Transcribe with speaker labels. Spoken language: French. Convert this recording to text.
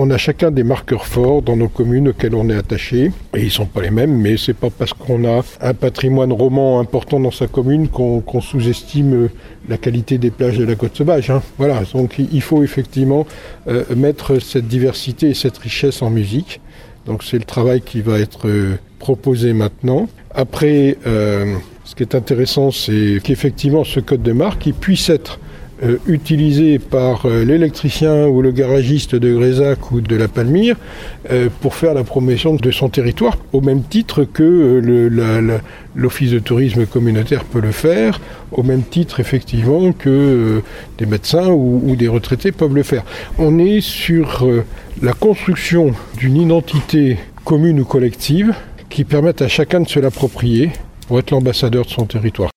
Speaker 1: On a chacun des marqueurs forts dans nos communes auxquels on est attaché. Et ils ne sont pas les mêmes, mais ce n'est pas parce qu'on a un patrimoine roman important dans sa commune qu'on sous-estime la qualité des plages de la Côte Sauvage. Voilà, donc il faut effectivement mettre cette diversité et cette richesse en musique. Donc c'est le travail qui va être proposé maintenant. Après, ce qui est intéressant, c'est qu'effectivement ce code de marque il puisse être utilisé par l'électricien ou le garagiste de Grézac ou de la Palmyre pour faire la promotion de son territoire, au même titre que l'office de tourisme communautaire peut le faire, au même titre effectivement que des médecins ou des retraités peuvent le faire. On est sur la construction d'une identité commune ou collective qui permette à chacun de se l'approprier pour être l'ambassadeur de son territoire.